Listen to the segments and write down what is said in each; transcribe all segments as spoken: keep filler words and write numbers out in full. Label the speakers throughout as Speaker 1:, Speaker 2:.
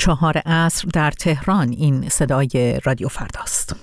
Speaker 1: چهار عصر در تهران. این صدای رادیو فرداست.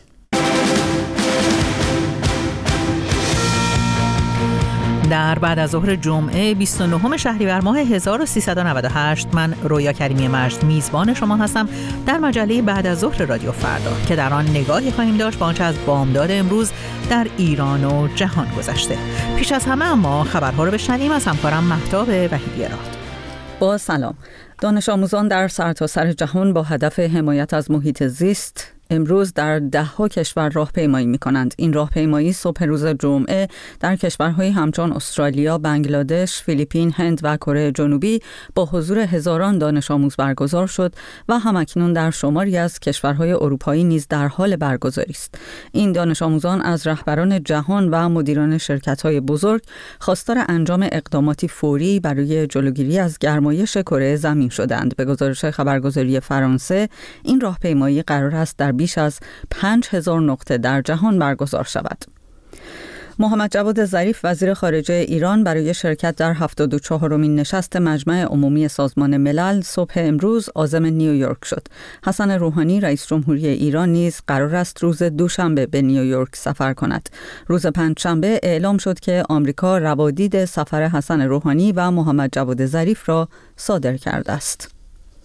Speaker 1: در بعد از ظهر جمعه بیست و نهم شهریور ماه هزار و سیصد و نود و هشت من رویا کریمی مجد میزبان شما هستم در مجله بعد از ظهر رادیو فردا که در آن نگاهی خواهیم داشت به آنچه از بامداد امروز در ایران و جهان گذشته. پیش از همه اما خبرها رو بشنویم از همکارم مهتاب وحیدی‌راد.
Speaker 2: با سلام. دانش آموزان در سرتاسر جهان با هدف حمایت از محیط زیست امروز در ده ها کشور راهپیمایی می کنند. این راهپیمایی صبح روز جمعه در کشورهای همچون استرالیا، بنگلادش، فیلیپین، هند و کره جنوبی با حضور هزاران دانش آموز برگزار شد و همکنون در شماری از کشورهای اروپایی نیز در حال برگزاری است. این دانش آموزان از رهبران جهان و مدیران شرکت‌های بزرگ خواستار انجام اقداماتی فوری برای جلوگیری از گرمایش کره زمین شدند. به گزارش خبرگزاری فرانسه، این راهپیمایی قرار است در بیش از پنج هزار نقطه در جهان برگزار شود. محمد جواد ظریف وزیر خارجه ایران برای شرکت در هفتاد و چهارمین نشست مجمع عمومی سازمان ملل صبح امروز عازم نیویورک شد. حسن روحانی رئیس جمهوری ایران نیز قرار است روز دوشنبه به نیویورک سفر کند. روز پنجشنبه اعلام شد که آمریکا روادید سفر حسن روحانی و محمد جواد ظریف را صادر کرده است.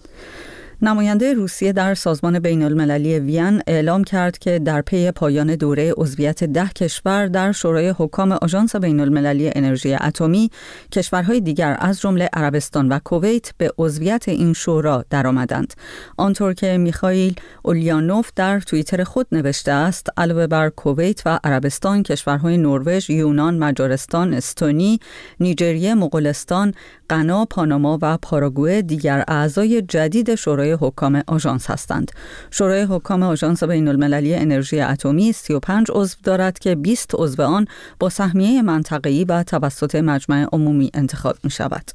Speaker 2: نماینده روسیه در سازمان بین المللی وین اعلام کرد که در پی پایان دوره عضویت ده کشور در شورای حکام آژانس بین المللی انرژی اتمی، کشورهای دیگر از جمله عربستان و کویت به عضویت این شورا درآمدند. آنطور که میخائیل اولیانوف در توییتر خود نوشته است، علاوه بر کویت و عربستان، کشورهای نروژ، یونان، مجارستان، استونی، نیجریه، مغولستان، غنا، پاناما و پاراگوئه دیگر اعضای جدید شورای حکام آژانس هستند. شورای حکام آژانس بین المللی انرژی اتمی سی و پنج عضو دارد که بیست عضو آن با سهمیه منطقه‌ای و توسط مجمع عمومی انتخاب می شود.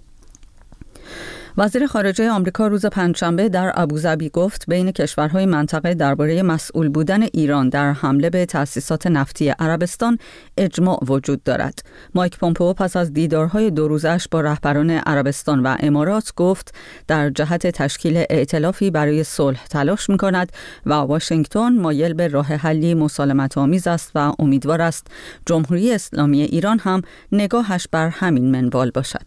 Speaker 2: وزیر خارجه آمریکا روز پنجشنبه در ابوظبی گفت بین کشورهای منطقه درباره مسئول بودن ایران در حمله به تأسیسات نفتی عربستان اجماع وجود دارد. مایک پومپئو پس از دیدارهای دو روزش با رهبران عربستان و امارات گفت در جهت تشکیل ائتلافی برای صلح تلاش می‌کند و واشنگتن مایل به راه حلی مسالمت‌آمیز است و امیدوار است جمهوری اسلامی ایران هم نگاهش بر همین منوال باشد.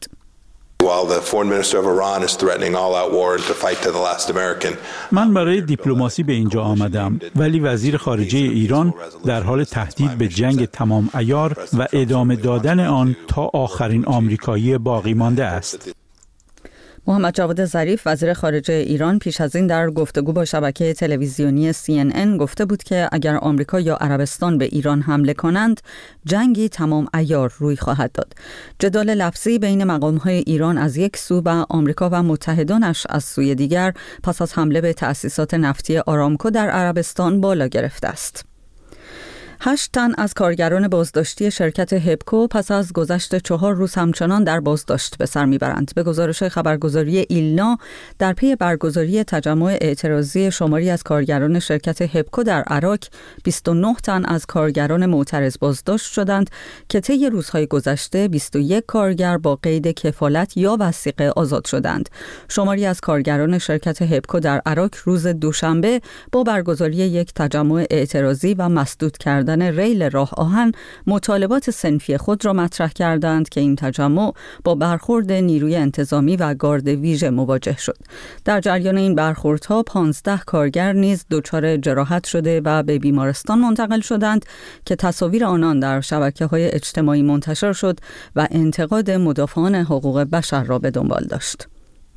Speaker 3: من برای دیپلماسی به اینجا آمدم، ولی وزیر خارجه ایران در حال تهدید به جنگ تمام عیار و ادامه دادن آن تا آخرین آمریکایی باقی مانده است.
Speaker 2: محمد جواد ظریف وزیر خارجه ایران پیش از این در گفتگو با شبکه تلویزیونی سی ان ان گفته بود که اگر آمریکا یا عربستان به ایران حمله کنند، جنگی تمام عیار روی خواهد داد. جدال لفظی بین مقام‌های ایران از یک سو و آمریکا و متحدانش از سوی دیگر پس از حمله به تأسیسات نفتی آرامکو در عربستان بالا گرفته است. هشت تن از کارگران بازداشتی شرکت هپکو پس از گذشت چهار روز همچنان در بازداشت به سر میبرند. به گزارش خبرگزاری ایلنا، در پی برگزاری تجمع اعتراضی شماری از کارگران شرکت هپکو در عراق، بیست و نه تن از کارگران معترض بازداشت شدند که طی روزهای گذشته بیست و یک کارگر با قید کفالت یا وثیقه آزاد شدند. شماری از کارگران شرکت هپکو در عراق روز دوشنبه با برگزاری یک تجمع اعتراضی و مسدود کردن ریل راه آهن مطالبات صنفی خود را مطرح کردند که این تجمع با برخورد نیروی انتظامی و گارد ویژه مواجه شد. در جریان این برخوردها پانزده کارگر نیز دچار جراحت شده و به بیمارستان منتقل شدند که تصاویر آنان در شبکه‌های اجتماعی منتشر شد و انتقاد مدافعان حقوق بشر را به دنبال داشت.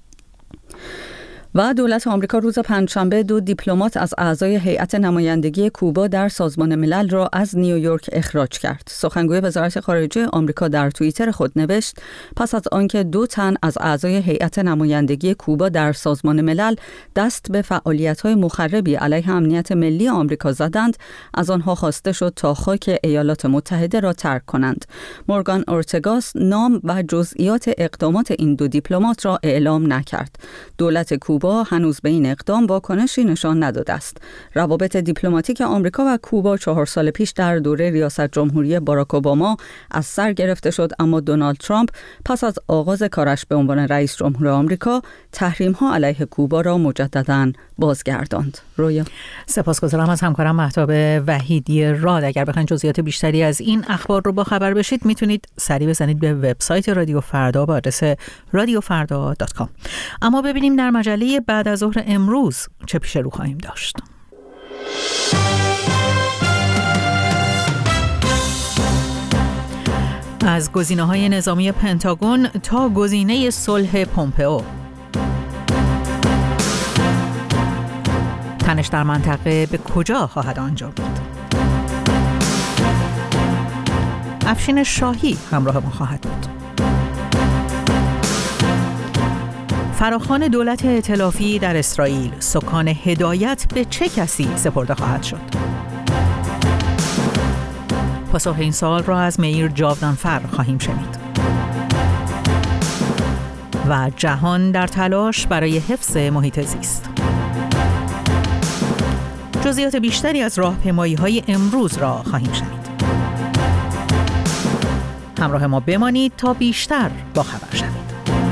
Speaker 2: و دولت آمریکا روز پنجشنبه دو دیپلمات از اعضای هیئت نمایندگی کوبا در سازمان ملل را از نیویورک اخراج کرد. سخنگوی وزارت خارجه آمریکا در توییتر خود نوشت پس از آنکه دو تن از اعضای هیئت نمایندگی کوبا در سازمان ملل دست به فعالیت‌های مخربی علیه امنیت ملی آمریکا زدند، از آنها خواسته شد تا خاک ایالات متحده را ترک کنند. مورگان اورتگاس نام و جزئیات اقدامات این دو دیپلمات را اعلام نکرد. دولت کوبا کوبا هنوز به این اقدام واکنشی نشان نداده است. روابط دیپلماتیک آمریکا و کوبا چهار سال پیش در دوره ریاست جمهوری باراک اوباما از سر گرفته شد، اما دونالد ترامپ پس از آغاز کارش به عنوان رئیس جمهور آمریکا تحریم‌ها علیه کوبا را مجدداً بازگرداند. رویا
Speaker 1: سپاسگزارم از همکارم مهتاب وحیدی راد. اگر بخواید جزئیات بیشتری از این اخبار رو با خبر بشید میتونید سریع بزنید به وبسایت رادیو فردا با آدرس رادیو فردا دات کام. اما ببینیم در مجله بعد از ظهر امروز چه پیش رو خواهیم داشت. از گزینه‌های نظامی پنتاگون تا گزینه صلح پومپئو، تنش در منطقه به کجا خواهد انجامید؟ افشین شاهی همراه ما خواهد بود. فراخوان دولت ائتلافی در اسرائیل، سکان هدایت به چه کسی سپرده خواهد شد؟ پاسخ این سوال را از میر جاودانفر خواهیم شنید. و جهان در تلاش برای حفظ محیط زیست. جزئیات بیشتری از راهپیمایی‌های امروز را خواهیم شنید. همراه ما بمانید تا بیشتر با خبر شوید.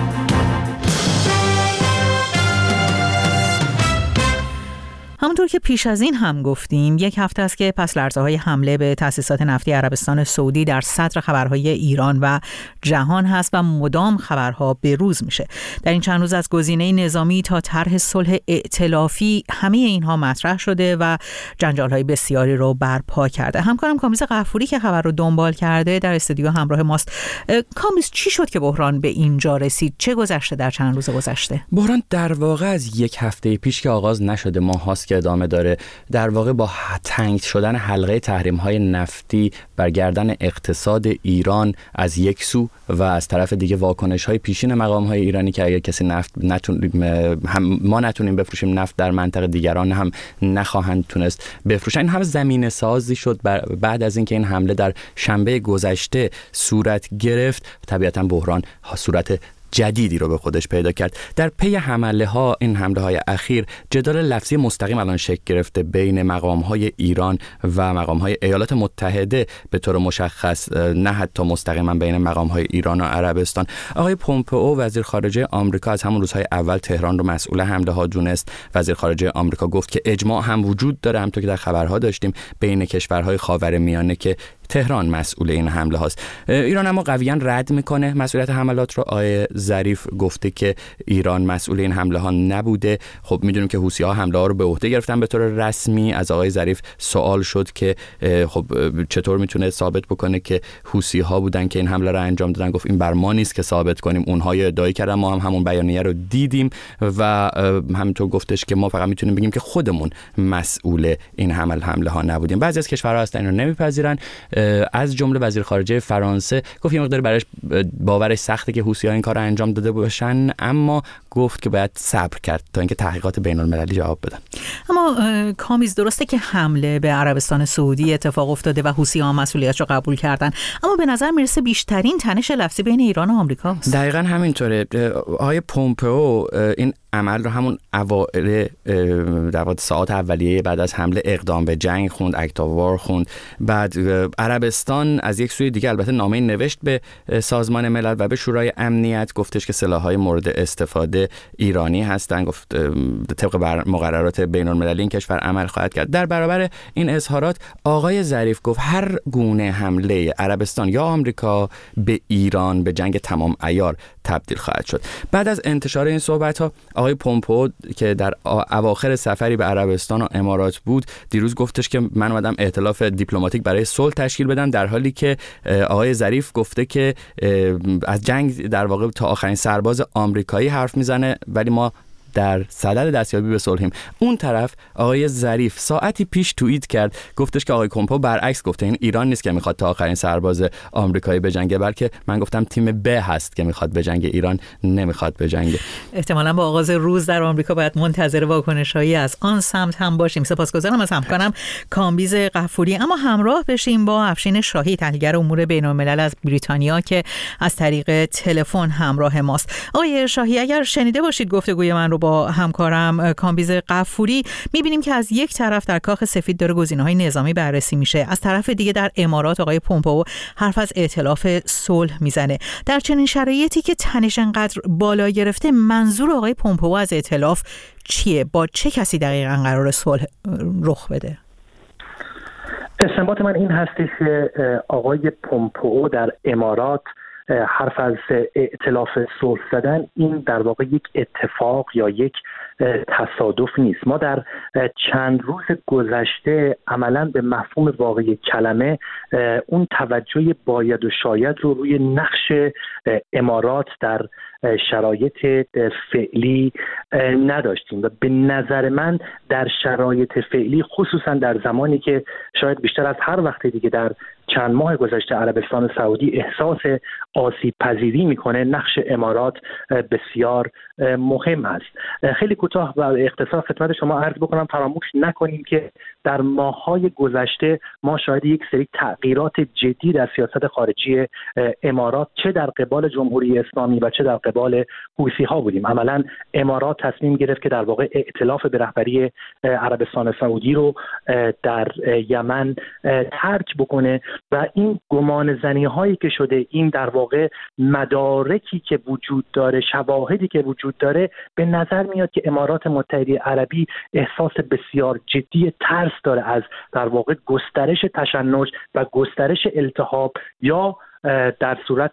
Speaker 1: همونطور که پیش از این هم گفتیم، یک هفته است که پس لرزه‌های حمله به تأسیسات نفتی عربستان سعودی در صدر خبرهای ایران و جهان هست و مدام خبرها به روز میشه. در این چند روز از گزینه نظامی تا طرح صلح ائتلافی همه اینها مطرح شده و جنجال‌های بسیاری رو برپا کرده. همکارم کامیز غفوری که خبر رو دنبال کرده در استودیو همراه ماست. کامیز، چی شد که بحران به اینجا رسید؟ چه گذشته در چند روز گذشته؟
Speaker 4: بحران در واقع از یک هفته پیش که آغاز نشده، ماهاست که ادامه داره. در واقع با تنگ شدن حلقه تحریم‌های نفتی بر گردن اقتصاد ایران از یک سو و از طرف دیگه واکنش‌های پیشین مقام‌های ایرانی که اگر کسی نفت نتونیم هم ما نتونیم بفروشیم، نفت در منطقه دیگران هم نخواهند تونست بفروشن، این هم زمینه سازی شد بعد از اینکه این حمله در شنبه گذشته صورت گرفت. طبیعتاً بحران صورت جدیدی رو به خودش پیدا کرد. در پی حمله ها این حمله های اخیر جدال لفظی مستقیم الان شکل گرفته بین مقام های ایران و مقام های ایالات متحده، به طور مشخص نه حتی مستقیما بین مقام های ایران و عربستان. آقای پومپئو وزیر خارجه آمریکا از همون روزهای اول تهران رو مسئول حمله ها دونست. وزیر خارجه آمریکا گفت که اجماع هم وجود داره، همونطور که در خبرها داشتیم، بین کشورهای خاورمیانه که تهران مسئول این حمله هاست. ایران اما قویاً رد میکنه مسئولیت حملات رو. آقای ظریف گفته که ایران مسئول این حمله ها نبوده. خب میدونیم که حوثی ها حمله ها رو به عهده گرفتن به طور رسمی. از آقای ظریف سوال شد که خب چطور میتونه ثابت بکنه که حوثی ها بودن که این حمله رو انجام دادن. گفت این بر ما نیست که ثابت کنیم، اونها ادعا کردن، ما هم همون بیانیه رو دیدیم و همینطور گفتش که ما فقط میتونیم بگیم که خودمون مسئول این حمله حمله ها نبودیم. بعضی از کشورها اصلا اینو نمیپذیرن، از جمله وزیر خارجه فرانسه. گفت یه مقدار برایش باورش سخته که حوثی‌ها این کارو انجام داده باشن، اما گفت که باید صبر کرد تا اینکه تحقیقات بین‌المللی جواب بدن.
Speaker 1: اما کامیز، درسته که حمله به عربستان سعودی اتفاق افتاده و حوثی‌ها مسئولیتش رو قبول کردن، اما به نظر میرسه بیشترین تنش لفظی بین ایران و آمریکاست.
Speaker 4: دقیقاً همینطوره. آقای پومپئو این عمل رو همون اوایل در واقع ساعات اولیه بعد از حمله اقدام به جنگ خوند، اکت آف وار خوند. بعد عربستان از یک سوی دیگه البته نامه نوشت به سازمان ملل و به شورای امنیت، گفتش که سلاح‌های مورد استفاده ایرانی هستن. گفت طبق مقررات بین‌المللی این کشور عمل خواهد کرد. در برابر این اظهارات آقای ظریف گفت هر گونه حمله عربستان یا آمریکا به ایران به جنگ تمام عیار تبدیل خواهد شد. بعد از انتشار این صحبت‌ها آقای پومپئو که در اواخر سفری به عربستان و امارات بود، دیروز گفتش که من اومدم ائتلاف دیپلماتیک برای صلح تشکیل بدم، در حالی که آقای ظریف گفته که از جنگ در واقع تا آخرین سرباز آمریکایی حرف میزنه، ولی ما در صدد دستیابی به صلحیم. اون طرف آقای ظریف ساعتی پیش توییت کرد، گفتش که آقای پومپئو برعکس گفته، این ایران نیست که میخواد تا آخرین سرباز آمریکایی بجنگه، بلکه من گفتم تیم ب هست که میخواد بجنگه، ایران نمیخواد بجنگه.
Speaker 1: احتمالاً با آغاز روز در آمریکا باید منتظر واکنش‌هایی از آن سمت هم باشیم. سپاسگزارم از همکارم کامبیز غفوری. اما همراه بشیم با افشین شاهی، تحلیلگر امور بین‌الملل از بریتانیا که از طریق تلفن همراه ماست. آقای شاهی، اگر شنیده باشید گفتگوی من رو رو با همکارم کامبیز غفوری می‌بینیم که از یک طرف در کاخ سفید داره گزینه‌های نظامی بررسی میشه، از طرف دیگه در امارات آقای پومپئو حرف از ائتلاف صلح میزنه. در چنین شرایطی که تنش انقدر بالا گرفته، منظور آقای پومپئو از ائتلاف چیه؟ با چه کسی دقیقاً قرار صلح رخ بده؟
Speaker 5: استنباط من این هستش که آقای پومپئو در امارات حرف از ائتلاف صلح زدن این در واقع یک اتفاق یا یک تصادف نیست. ما در چند روز گذشته عملاً به مفهوم واقعی کلمه اون توجه باید و شاید رو روی نقش امارات در شرایط فعلی نداشتیم و به نظر من در شرایط فعلی، خصوصا در زمانی که شاید بیشتر از هر وقت دیگه در چند ماه گذشته عربستان سعودی احساس آسیب پذیری میکنه، نقش امارات بسیار مهم است. خیلی کوتاه و اختصار خدمت شما عرض بکنم، فراموش نکنیم که در ماه‌های گذشته ما شاهد یک سری تغییرات جدی در سیاست خارجی امارات، چه در قبال جمهوری اسلامی و چه در قبال حوثی ها بودیم. عملاً امارات تصمیم گرفت که در واقع ائتلاف به رهبری عربستان سعودی رو در یمن ترک بکنه و این گمان زنی هایی که شده، این در واقع مدارکی که وجود داره، شواهدی که وجود داره، به نظر میاد که امارات متحده عربی احساس بسیار جدی ترس داره از در واقع گسترش تشنج و گسترش التهاب یا در صورت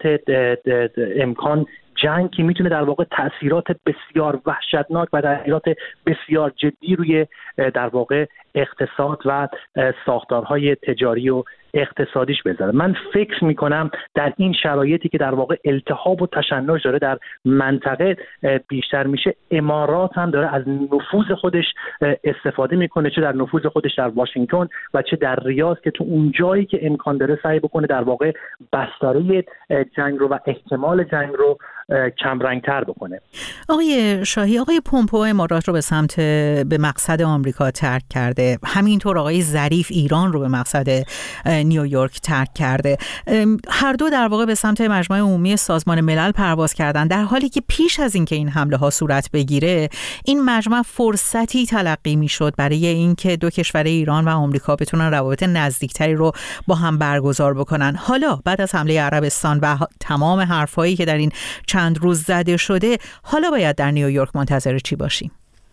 Speaker 5: امکان جنگ که میتونه در واقع تأثیرات بسیار وحشتناک و تأثیرات بسیار جدی روی در واقع اقتصاد و ساختارهای تجاری و اقتصادیش بذاره. من فکر میکنم در این شرایطی که در واقع التهاب و تشنج داره در منطقه بیشتر میشه، امارات هم داره از نفوذ خودش استفاده میکنه، چه در نفوذ خودش در واشنگتن و چه در ریاض، که تو اون جایی که امکان داره سعی بکنه در واقع بستره جنگ رو و احتمال جنگ رو کم رنگتر بکنه.
Speaker 1: آقای شاهی، آقای پومپئو امارات رو به سمت به مقصد آمریکا ترک کرده، همینطور آقای ظریف ایران رو به مقصد نیویورک ترک کرده. هر دو در واقع به سمت مجمع عمومی سازمان ملل پرواز کردن، در حالی که پیش از اینکه این حمله ها صورت بگیره این مجمع فرصتی تلقی میشد برای اینکه دو کشور ایران و آمریکا بتونن روابط نزدیکتری رو با هم برگزار بکنن. حالا بعد از حمله عربستان و تمام حرفایی که در این چند روز زده شده، حالا باید در نیویورک منتظر چی باشیم؟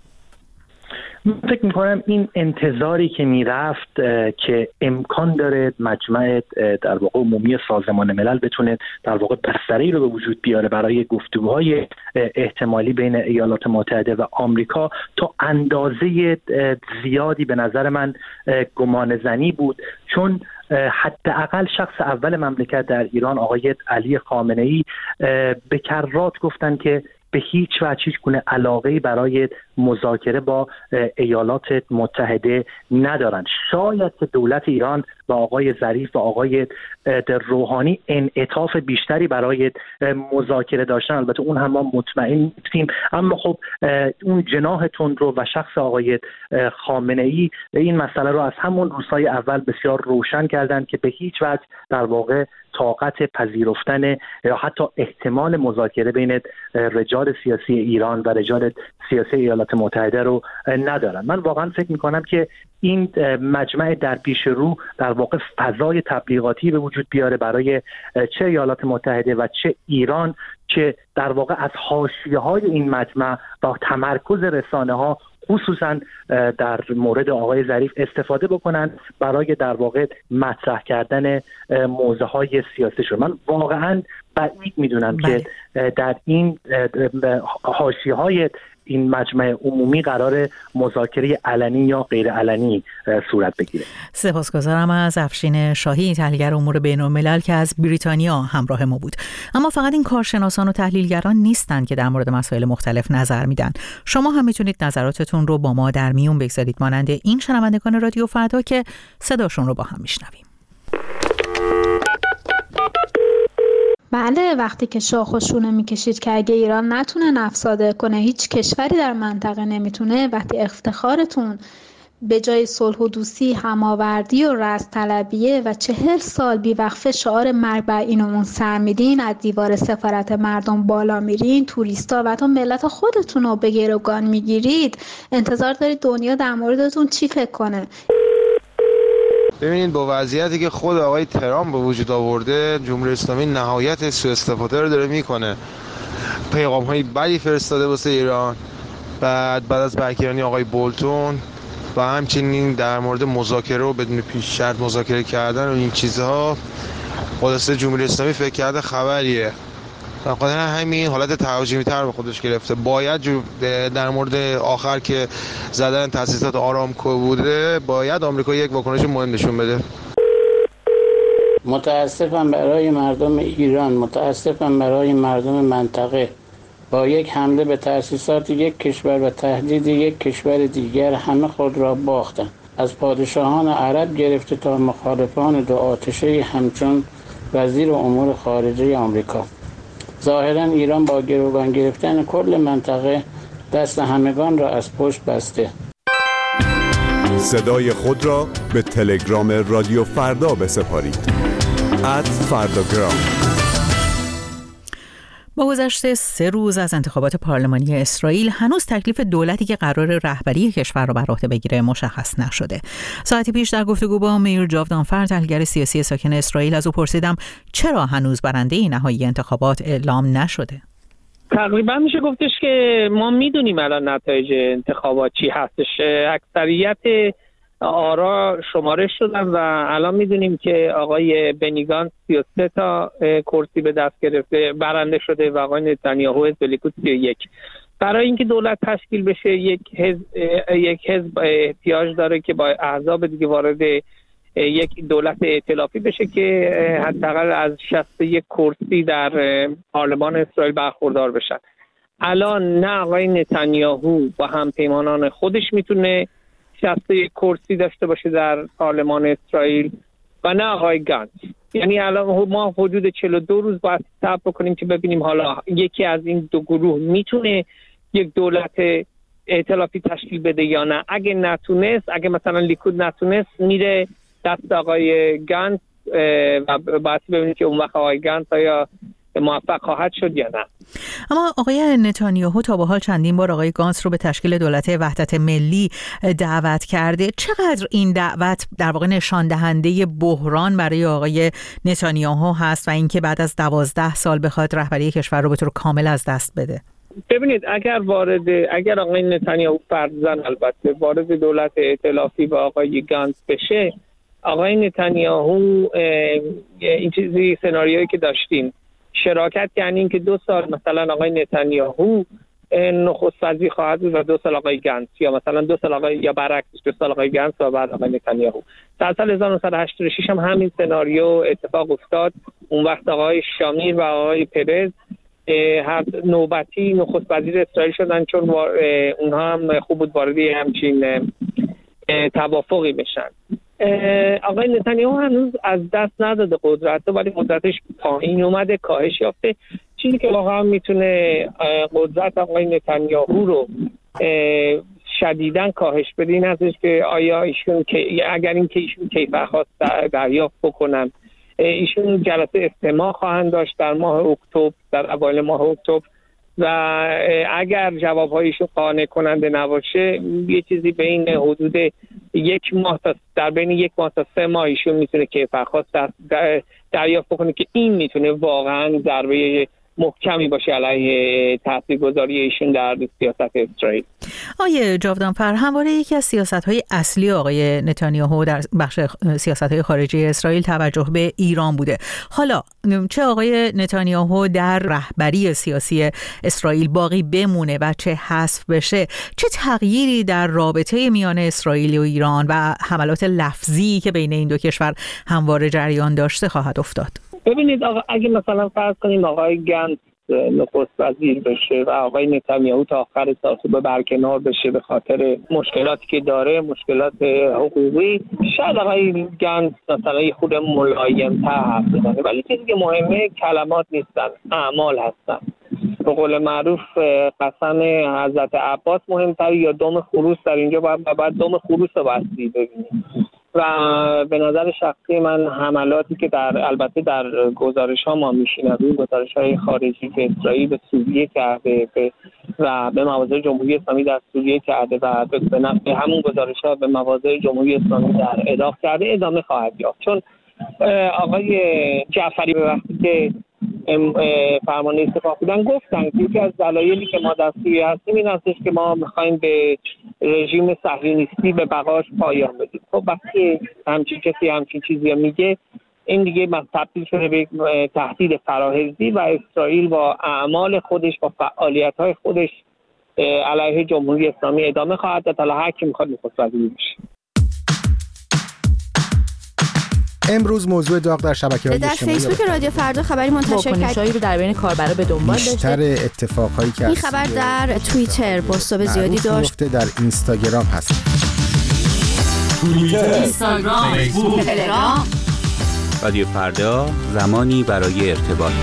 Speaker 5: من فکر میکنم این انتظاری که میرفت که امکان داره مجمع در واقع عمومی سازمان ملل بتونه در واقع بستری رو به وجود بیاره برای گفتگوهای احتمالی بین ایالات متحده و آمریکا، تا اندازه زیادی به نظر من گمان زنی بود، چون حداقل شخص اول مملکت در ایران آقای علی خامنه‌ای به کرات گفتن که به هیچ وجه هیچ گونه علاقه‌ای برای مذاکره با ایالات متحده ندارند. شاید که دولت ایران و آقای ظریف و آقای روحانی انعطاف بیشتری برای مذاکره داشتن، البته اون هم ما مطمئن نیستیم، اما خب اون جناح تندرو و شخص آقای خامنه‌ای این مسئله رو از همون روزهای اول بسیار روشن کردند که به هیچ وجه در واقع طاقت پذیرفتن یا حتی احتمال مذاکره بین رجال سیاسی ایران و رجال سیاسی ایالات متحده رو ندارن. من واقعا فکر میکنم که این مجمع در پیش رو در واقع فضای تبلیغاتی به وجود بیاره برای چه ایالات متحده و چه ایران، که در واقع از حاشیه‌های این مجمع با تمرکز رسانه‌ها خصوصا در مورد آقای ظریف استفاده بکنن برای در واقع مطرح کردن موضوعهای سیاسی شد. من واقعا بعید میدونم بله. که در این حاشیه‌های این مجمع عمومی قرار مذاکره علنی یا غیر علنی صورت بگیره.
Speaker 1: سپاسگزارم از افشین شاهی، تحلیلگر امور بین‌الملل که از بریتانیا همراه ما بود. اما فقط این کارشناسان و تحلیلگران نیستند که در مورد مسائل مختلف نظر میدن. شما هم میتونید نظراتتون رو با ما در میون بگذارید، مانند این شنوندگان رادیو فردا که صداشون رو با هم میشنویم.
Speaker 6: بله، وقتی که شاخ و شونه میکشید که اگه ایران نتونه نفت صادر کنه هیچ کشوری در منطقه نمیتونه، وقتی افتخارتون به جای صلح و دوستی هماوردی و رست طلبیه و چهل سال بیوقفه شعار مرگ بر این و اون سر میدین، از دیوار سفارت مردم بالا میرین، توریستا و تا ملت خودتون رو به گروگان میگیرید، انتظار دارید دنیا در موردتون چی فکر کنه؟
Speaker 7: ببینید با وضعیتی که خود آقای ترامپ به وجود آورده، جمهوری اسلامی نهایت سوء استفاده رو داره میکنه. پیغام های بدی فرستاده واسه ایران، بعد بعد از بکیرانی آقای بولتون و همچنین در مورد مذاکره و بدون پیش شرط مذاکره کردن و این چیزها، خلاصه جمهوری اسلامی فکر کرده خبریه. در خاطر همین حالت تهاجمی تر به خودش گرفته. باید در مورد آخر که زدن تاسیسات آرامکو بوده، باید آمریکا یک واکنش مهم نشون بده.
Speaker 8: متاسفم برای مردم ایران، متاسفم برای مردم منطقه. با یک حمله به تأسیسات یک کشور و تهدید یک کشور دیگر همه خود را باختند. از پادشاهان عرب گرفته تا مخالفان دو آتشه همچون وزیر امور خارجه آمریکا. ظاهرا ایران با گروگان گرفتن کل منطقه دست همگان را از پشت بسته.
Speaker 9: صدای خود را به تلگرام رادیو فردا بسپارید. ات فرداگرام.
Speaker 1: با گذشت سه روز از انتخابات پارلمانی اسرائیل هنوز تکلیف دولتی که قرار رهبری کشور را بر عهده بگیره مشخص نشده. ساعتی پیش در گفتگو با میر جاودانفر، تحلیلگر سیاسی ساکن اسرائیل، از او پرسیدم چرا هنوز برنده نهایی انتخابات اعلام نشده.
Speaker 10: تقریبا میشه گفتش که ما میدونیم الان نتایج انتخابات چی هستش. اکثریت آرا شمارش شدن و الان میدونیم که آقای بنی گانتز سی و سه تا کرسی به دست گرفته، برنده شده، و آقای نتانیاهو حزب لیکود سی و یک. برای اینکه دولت تشکیل بشه یک حزب یک حزب احتیاج داره که با احزاب دیگه وارد یک دولت ائتلافی بشه که حداقل از شصت و یک کرسی در پارلمان اسرائیل برخوردار بشن. الان نه آقای نتانیاهو با همپیمانان خودش میتونه شصت و یک کرسی داشته باشه در پارلمان اسرائیل و نه آقای گانتز. یعنی الان ما حدود چهل و دو روز باید صبر بکنیم که ببینیم حالا یکی از این دو گروه میتونه یک دولت ائتلافی تشکیل بده یا نه. اگه نتونست، اگه مثلا لیکود نتونست، میره دست آقای گانتز و باید ببینیم که اون وقت آقای گانتز یا موفق خواهد شد یا نه.
Speaker 1: اما آقای نتانیاهو تا به حال چندین بار آقای گانتز رو به تشکیل دولت وحدت ملی دعوت کرده. چقدر این دعوت در واقع نشان دهنده بحران برای آقای نتانیاهو هست و اینکه بعد از دوازده سال بخواد رهبری کشور رو به طور کامل از دست بده؟
Speaker 10: ببینید، اگر وارد اگر آقای نتانیاهو فرضاً البته وارد دولت ائتلافی با آقای گانتز بشه، آقای نتانیاهو این چیزی سناریویی که داشتیم شراکت، یعنی این که دو سال مثلا آقای نتانیاهو نخست وزیر خواهد بود و دو سال آقای گانتز، یا مثلا دو سال آقای یا برعکس دو سال آقای گانتز و بعد آقای نتانیاهو. در سال هزار و نهصد و هشتاد و شش هم همین سناریو اتفاق افتاد. اون وقت آقای شامیر و آقای پرز هر نوبتی نخست وزیر اسرائیل شدن، چون اونها هم خوب بود وارد همچین توافقی بشن. آقای نتانیاهو هنوز از دست نداده قدرت، ولی قدرتش پایین اومده، کاهش یافته. چیزی که واقعا میتونه قدرت آقای نتانیاهو رو شدیداً کاهش بده این هستش که آیا ایشون اگر این که ایشون کیفرخواست دریافت بکنن، ایشون جلسه استماع خواهند داشت در ماه اکتبر، در اوایل ماه اکتبر، و اگر جوابهایشون قانع کننده نباشه یه چیزی بین حدود یک ماه تا در بین یک ماه تا سه ماه ایشون میتونه کیفرخواست دریافت بکنه که این میتونه واقعا ضربه محکمی باشه علیه تاثیرگذاری ایشون در سیاست اسرائیل.
Speaker 1: آقای جاودانفر، همواره یکی از سیاست‌های اصلی آقای نتانیاهو در بخش سیاست‌های خارجی اسرائیل توجه به ایران بوده. حالا چه آقای نتانیاهو در رهبری سیاسی اسرائیل باقی بمونه و چه حذف بشه، چه تغییری در رابطه میان اسرائیل و ایران و حملات لفظی که بین این دو کشور همواره جریان داشته خواهد افتاد؟
Speaker 10: ببینید آقا، اگه مثلا فرض کنیم آقای گانتز نخست وزیر بشه و آقای نتانیاهو تا آخر سال به برکنار بشه به خاطر مشکلاتی که داره، مشکلات حقوقی، شاید آقای گانتز مثلا یه خود ملایم‌تر حرف بزنه، ولی چیزی که مهمه کلمات نیستن، اعمال هستن. به قول معروف قسم حضرت عباس مهمتر یا دم خروس در اینجا باید, باید دم خروس رو بستی ببینیم. و به نظر شخصی من حملاتی که در البته در گزارش ها ما میشنویم، گزارش های خارجی که اسرائیل به سوریه کرده و به مواضع جمهوری اسلامی در سوریه کرده و به همون گزارش ها به مواضع جمهوری اسلامی در عراق کرده ادامه خواهد یافت. چون آقای جعفری به وقتی که فرمان استعفا بودن گفتن که یکی از دلایلی که ما در سوریه هستیم این هستش که ما میخوایم به رژیم صهیونیستی به بقاش پایان بدیم. خب وقتی همچین کسی همچین چیزی میگه این دیگه تبدیل شده به تهدید فراحرزی و اسرائیل با اعمال خودش با فعالیت‌های خودش علیه جمهوری اسلامی ادامه خواهد داد. حالا هر کی میخواد نخست وزیر بشه.
Speaker 11: امروز موضوع داغ در شبکه‌های اجتماعی
Speaker 12: در فیسبوک رادیو فردا خبری منتشر کرد
Speaker 2: رو در بین کاربرا به دنبال داشته.
Speaker 11: بیشتر اتفاقایی که
Speaker 12: این خبر در توییتر بازتاب زیادی داشت.
Speaker 11: در اینستاگرام هست.
Speaker 13: توییتر، اینستاگرام، فیسبوک، تلگرام. رادیو فردا، زمانی برای ارتباط.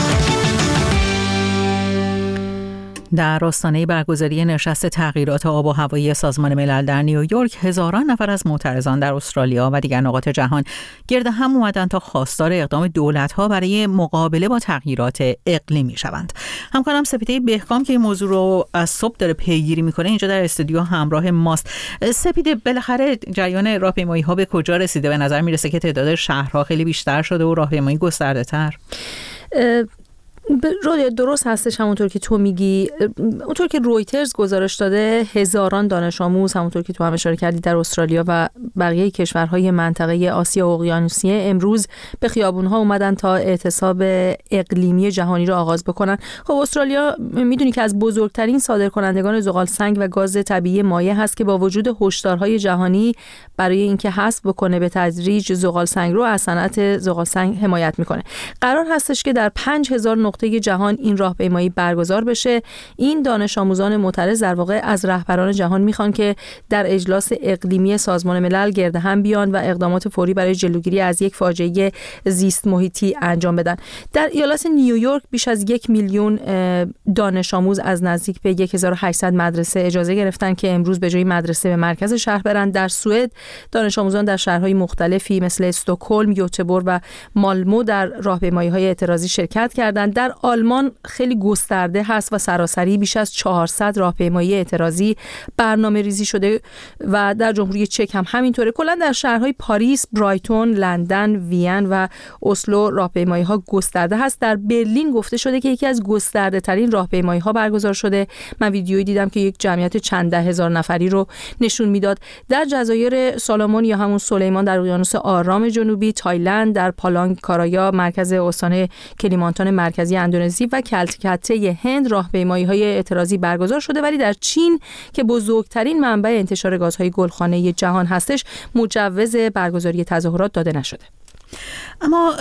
Speaker 1: در آستانه برگزاری نشست تغییرات آب و هوایی سازمان ملل در نیویورک، هزاران نفر از معترضان در استرالیا و دیگر نقاط جهان گرد هم اومدن تا خواستار اقدام دولت‌ها برای مقابله با تغییرات اقلیمی شوند. همکارم سپیده بهکام که این موضوع رو از صبح داره پیگیری میکنه اینجا در استودیو همراه ماست. سپیده، بالاخره جریان راهپیمایی‌ها به کجا رسیده؟ به نظر میرسه که تعداد شهرها خیلی بیشتر شده و راهپیمایی گسترده‌تر.
Speaker 2: رادیو درست هستش، همونطور که تو میگی. اونطور که رویترز گزارش داده هزاران دانش آموز، همونطور که تو هم اشاره کردی، در استرالیا و بقیه کشورهای منطقه آسیا و اقیانوسیه امروز به خیابونها اومدن تا اعتصاب اقلیمی جهانی رو آغاز بکنن. خب استرالیا میدونی که از بزرگترین صادرکنندگان زغال سنگ و گاز طبیعی مایع هست که با وجود هشدارهای جهانی برای اینکه حذف بکنه به تدریج زغال سنگ رو از صنعت زغال سنگ حمایت میکنه. قرار هستش که در پنج هزار نقطه جهان این راهپیمایی برگزار بشه. این دانش آموزان معترض در واقع از رهبران جهان میخوان که در اجلاس اقلیمی سازمان ملل گرد هم بیان و اقدامات فوری برای جلوگیری از یک فاجعه زیست محیطی انجام بدن. در ایالت نیویورک بیش از یک میلیون دانش آموز از نزدیک به هزار و هشتصد مدرسه اجازه گرفتن که امروز به جای مدرسه به مرکز شهر برن. در سوئد دانش آموزان در شهرهای مختلفی مثل استکهلم، گوتهبورگ و مالمو در راهپیمایی‌های اعتراضی شرکت کردند. در آلمان خیلی گسترده هست و سراسری بیش از چهارصد راهپیمایی اعتراضی برنامه ریزی شده و در جمهوری چک هم همینطوره. کلا در شهرهای پاریس، برایتون، لندن، وین و اسلو راهپیمایی ها گسترده هست. در برلین گفته شده که یکی از گسترده ترین راهپیمایی ها برگزار شده. من ویدیویی دیدم که یک جمعیت چند ده هزار نفری رو نشون میداد. در جزایر سالمون یا همون سلیمان در اقیانوس آرام جنوبی، تایلند، در پالانگ کارایا مرکز استان کلیمانتان مرکزی اندونزی و کلکته هند راهپیمایی‌های اعتراضی برگزار شده، ولی در چین که بزرگترین منبع انتشار گازهای گلخانه‌ای جهان هستش مجوز برگزاری تظاهرات داده نشده.
Speaker 1: اما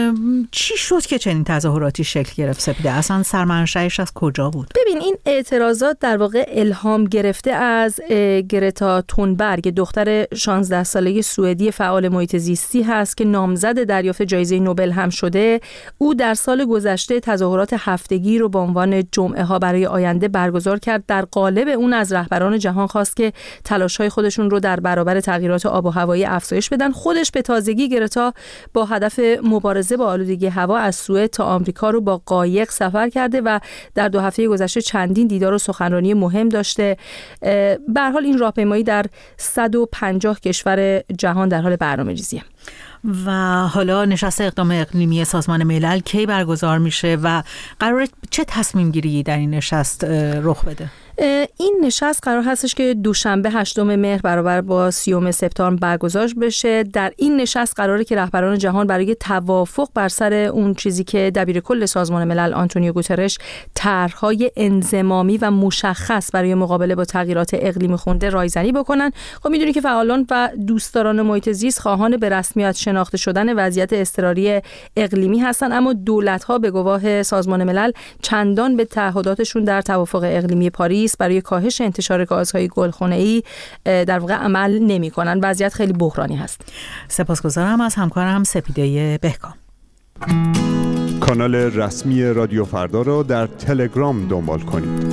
Speaker 1: چی شد که چنین تظاهراتی شکل گرفت سپیده؟ اصلا سرمنشأش از کجا بود؟
Speaker 2: ببین، این اعتراضات در واقع الهام گرفته از گرتا تونبرگ، دختر شانزده ساله سوئدی فعال محیط زیستی هست که نامزد دریافت جایزه نوبل هم شده. او در سال گذشته تظاهرات هفتگی رو به عنوان جمعه ها برای آینده برگزار کرد. در قالب اون از رهبران جهان خواست که تلاش‌های خودشون رو در برابر تغییرات آب و هوایی افزایش بدن. خودش به تازگی گرتا با هدف مبارزه با آلودگی هوا از سوئد تا آمریکا رو با قایق سفر کرده و در دو هفته گذشته چندین دیدار و سخنرانی مهم داشته. به هر حال این راهپیمایی در صد و پنجاه کشور جهان در حال برنامه‌ریزیه.
Speaker 1: و حالا نشست اقدام اقلیمی سازمان ملل کی برگزار میشه و قراره چه تصمیم گیری در این نشست رخ بده؟
Speaker 2: این نشست قرار هستش که دوشنبه هشتم مهر برابر با سیوم سپتامبر برگزار بشه. در این نشست قراره که رهبران جهان برای توافق بر سر اون چیزی که دبیر کل سازمان ملل آنتونیو گوترش طرح‌های انضمامی و مشخص برای مقابله با تغییرات اقلیمی خونده رایزنی بکنن. خب میدونی که فعالان و دوستداران محیط زیست خواهان به رسمیت شناخته شدن وضعیت اضطراری اقلیمی هستن، اما دولت‌ها به گواه سازمان ملل چندان به تعهداتشون در توافق اقلیمی پاریس برای کاهش انتشار گازهای گلخانه‌ای در واقع عمل نمی‌کنن. وضعیت خیلی بحرانی هست.
Speaker 1: سپاسگزارم از همکارم سپیده بهکام.
Speaker 9: کانال رسمی رادیو فردا را در تلگرام دنبال کنید.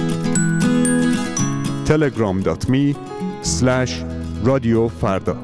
Speaker 9: تلگرام دات می اسلش رادیو فردا.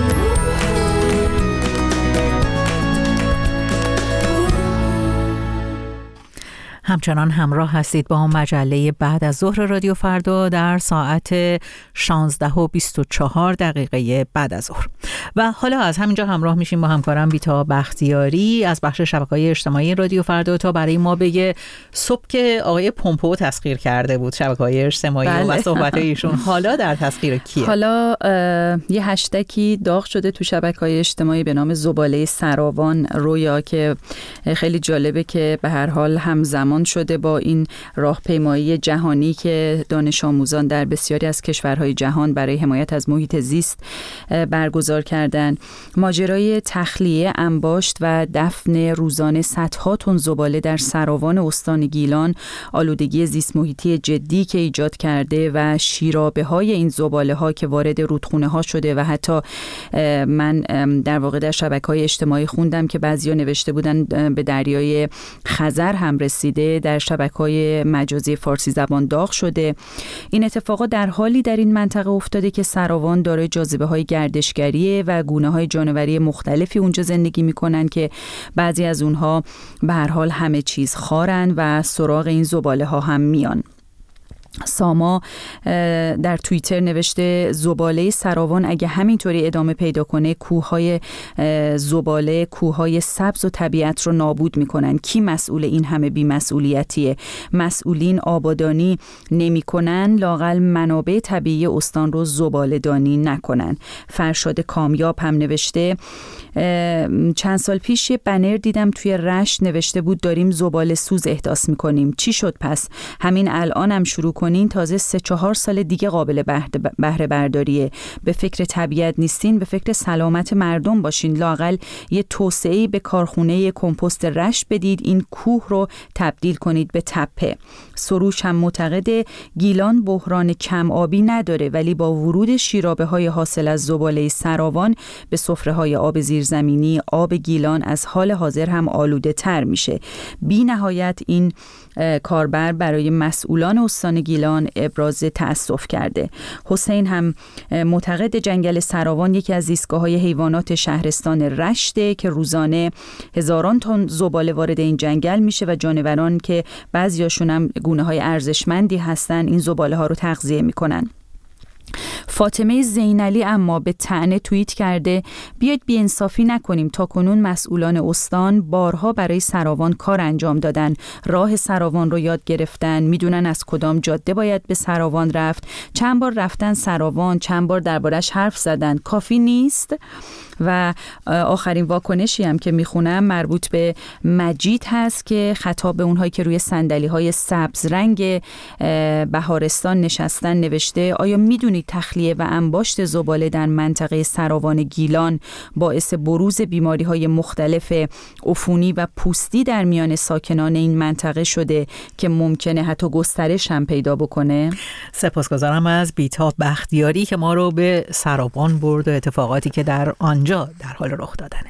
Speaker 1: همچنان همراه هستید با مجله بعد از ظهر رادیو فردا در ساعت شانزده و بیست و چهار دقیقه بعد از ظهر. و حالا از همینجا همراه میشیم با همکارم بیتا بختیاری از بخش شبکه‌های اجتماعی رادیو فردا تا برای ما بگه صبح که آقای پومپئو تسخیر کرده بود شبکه‌های اجتماعی بله. و صحبت‌های ایشون حالا در تسخیر کیه؟
Speaker 2: حالا یه هشتگی داغ شده تو شبکه‌های اجتماعی به نام زباله سراوان رویا که خیلی جالبه که به هر حال همزمان شده با این راهپیمایی جهانی که دانش آموزان در بسیاری از کشورهای جهان برای حمایت از محیط زیست برگزار کردن. ماجرای تخلیه انباشت و دفن روزانه صدها تن زباله در سراوان استان گیلان آلودگی زیست محیطی جدی که ایجاد کرده و شیرابه های این زباله ها که وارد رودخونه ها شده و حتی من در واقع در شبکه‌های اجتماعی خوندم که بعضیا نوشته بودن به دریای خزر هم رسیده، در شبکه‌های مجازی فارسی زبان داغ شده. این اتفاقات در حالی در این منطقه افتاده که سراوان دارای جاذبه‌های گردشگری و گونه‌های جانوری مختلفی اونجا زندگی می‌کنن که بعضی از اونها به هر حال همه چیز خارن و سراغ این زباله‌ها هم میان. ساما در توییتر نوشته زباله سراوان اگه همینطوری ادامه پیدا کنه کوههای زباله کوههای سبز و طبیعت رو نابود میکنن. کی مسئول این همه بی‌مسئولیتیه؟ مسئولین آبادانی نمیکنن، لااقل منابع طبیعی استان رو زباله دانی نکنن. فرشاد کامیاب هم نوشته چند سال پیش یه بنر دیدم توی رشت نوشته بود داریم زباله سوز احداث میکنیم. چی شد پس؟ همین الان هم شروع کنین، تازه سه چهار سال دیگه قابل بهره برداریه. به فکر طبیعت نیستین، به فکر سلامت مردم باشین. لااقل یه توسعه‌ای به کارخونه کمپوست رشت بدید، این کوه رو تبدیل کنید به تپه. سروش هم معتقده گیلان بحران کم آبی نداره، ولی با ورود شیرابه های حاصل از زباله سراوان به سفره های آب زیرزمینی، آب گیلان از حال حاضر هم آلوده تر میشه. بی نهایت این کاربر برای مسئولان استان گیلان ابراز تأسف کرده. حسین هم معتقد جنگل سراوان یکی از زیستگاه‌های حیوانات شهرستان رشته که روزانه هزاران تن زباله وارد این جنگل میشه و جانوران که بعضیاشون هم گونه‌های ارزشمندی هستن این زباله ها رو تغذیه میکنن. فاطمه زینعلی اما به طعنه توییت کرده بیاید بی‌انصافی نکنیم. تا کنون مسئولان استان بارها برای سراوان کار انجام دادن، راه سراوان رو یاد گرفتن، میدونن از کدام جاده باید به سراوان رفت، چند بار رفتن سراوان، چند بار دربارش حرف زدن. کافی نیست؟ و آخرین واکنشی هم که میخونم مربوط به مجید هست که خطاب به اونهایی که روی صندلی‌های سبز رنگ بهارستان نشستن نوشته آیا میدونید تخلیه و انباشت زباله در منطقه سراوان گیلان باعث بروز بیماری‌های مختلف عفونی و پوستی در میان ساکنان این منطقه شده که ممکنه حتی گسترش هم پیدا بکنه؟
Speaker 1: سپاسگزارم از بیتا بختیاری که ما رو به سراوان برد و اتفاقاتی که در آنجا در حال رخ دادنه.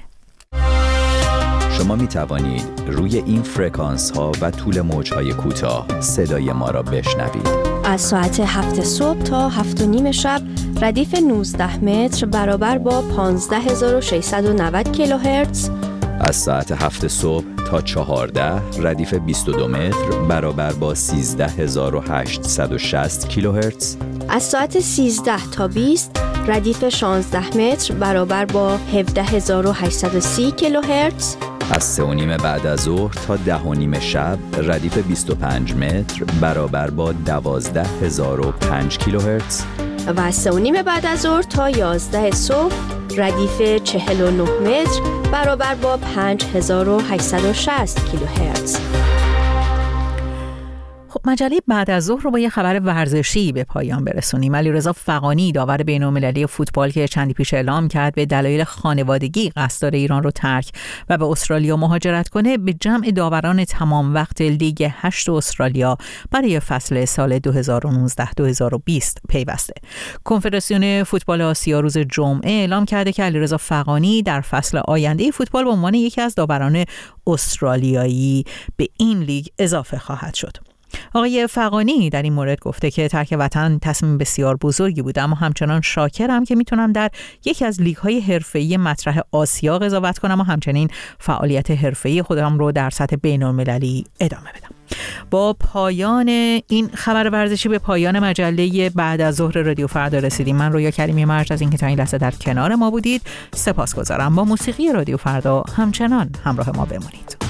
Speaker 14: شما می توانید روی این فرکانس ها و طول موج های کوتاه صدای ما را بشنوید.
Speaker 12: از ساعت هفت صبح تا هفت و نیم شب ردیف نوزده متر برابر با پانزده هزار و ششصد و نود کیلوهرتز.
Speaker 14: از ساعت هفت صبح تا چهارده ردیف بیست و دو متر برابر با سیزده هزار و هشتصد و شصت کیلوهرتز.
Speaker 12: از ساعت سیزده تا بیست ردیف شانزده متر برابر با هفده هزار و هشتصد و سی کیلوهرتز.
Speaker 14: از سه و نیم بعد از ظهر تا ده و نیم شب ردیف بیست و پنج متر برابر با دوازده هزار و پنج کیلوهرتز.
Speaker 12: و از سه و نیم بعد از ظهر تا یازده صبح ردیف چهل و نه متر برابر با پنج هزار و هشتصد و شصت کیلوهرتز.
Speaker 1: خب مجله بعد از ظهر رو با یه خبر ورزشی به پایان برسونیم. علیرضا فغانی داور بین‌المللی فوتبال که چندی پیش اعلام کرد به دلایل خانوادگی قصد داره ایران رو ترک و به استرالیا مهاجرت کنه، به جمع داوران تمام وقت لیگ هشت استرالیا برای فصل سال دو هزار و نوزده دو هزار و بیست پیوسته. کنفدراسیون فوتبال آسیا روز جمعه اعلام کرده که علیرضا فغانی در فصل آینده فوتبال به عنوان یکی از داوران استرالیایی به این لیگ اضافه خواهد شد. آقای فغانی در این مورد گفته که ترک وطن تصمیم بسیار بزرگی بوده، اما همچنان شاکرم که میتونم در یکی از لیگ‌های حرفه‌ای مطرح آسیا قضاوت کنم و همچنین فعالیت حرفه‌ای خودم رو در سطح بین‌المللی ادامه بدم. با پایان این خبر ورزشی به پایان مجله بعد از ظهر رادیو فردا رسیدیم. من رویا کریمی مرج از اینکه تا این لحظه در کنار ما بودید سپاسگزارم. با موسیقی رادیو فردا همچنان همراه ما بمونید.